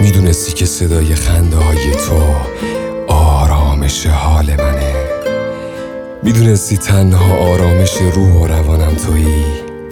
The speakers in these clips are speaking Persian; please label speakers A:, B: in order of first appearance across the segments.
A: میدونستی که صدای خنده های تو آرامش حال منه. میدونستی تنها آرامش روح و روانم تویی.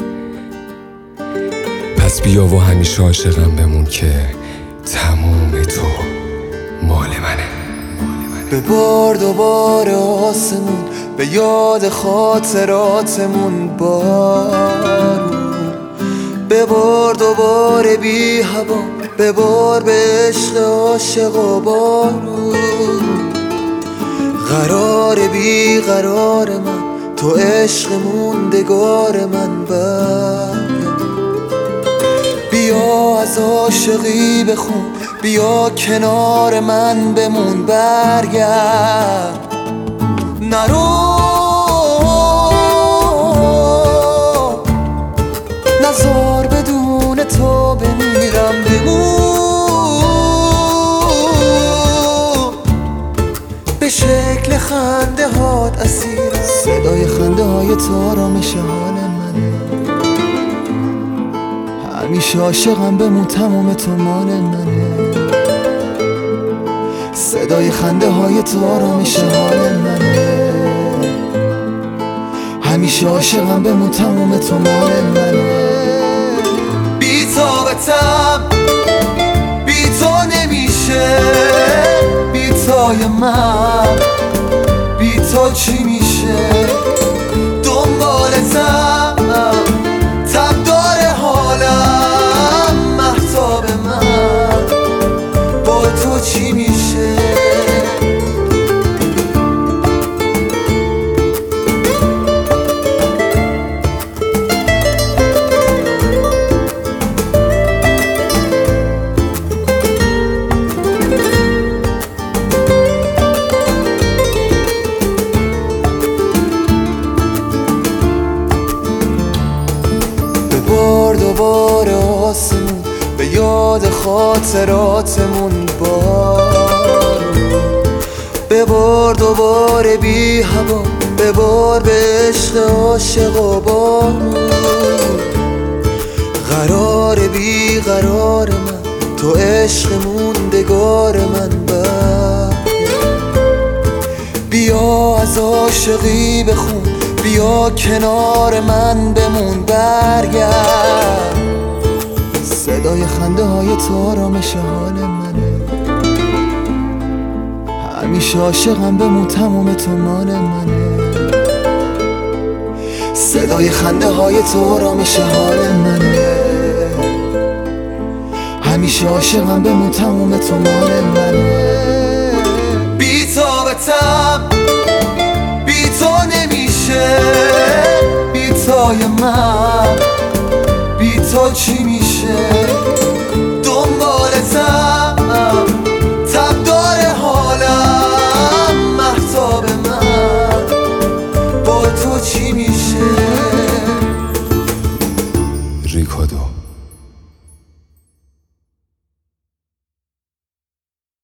A: پس بیا و همیشه عاشقم بمون که تموم تو مال منه.
B: ببار دوباره آسمون، به یاد خاطراتمون بارون. ببار دوباره بی هوا، ببار به عشق عاشق و بارون. قرار بی قرار من، تو عشق موندگار من برگرد. بیا از عاشقی بخون، بیا کنار من بمون برگرد. نرو نزار بدون تو بمیرم، بمون به شکل خنده هات اسیرم. صدای خنده های تو آرامش حال منه. همیشه عاشقم بمون تمام تو مال منه. صدای خنده های تو آرامش حال منه. همیشه عاشقم بمون تمام تو مال منه. بی طاقتم، بی تو نمیشه. بی تای من، بی تو چی میشه؟ دنبالتم، تب داره حالم. مهتاب من، با تو چی میشه؟ ببار دوباره آسمون، به یاد خاطراتمون بارون. ببار دوباره بی هوا، ببار به عشق عاشق و بارون. قرار بی قرار من، تو عشق موندگار من برگرد. بیا از عاشقی بخون، بیا کنار من بمون برگرد. صدای خنده های تو آرامش حال منه. همیشه عاشقم بمون تمام تو مال منه. صدای خنده های تو آرامش حال منه. همیشه عاشقم بمون تمام تو مال منه. بی طاقتم، بی تو نمیشه. بی تای من، بی تو چی میشه؟ دنبالتم، تب داره حالم. مهتاب من، با تو چی میشه؟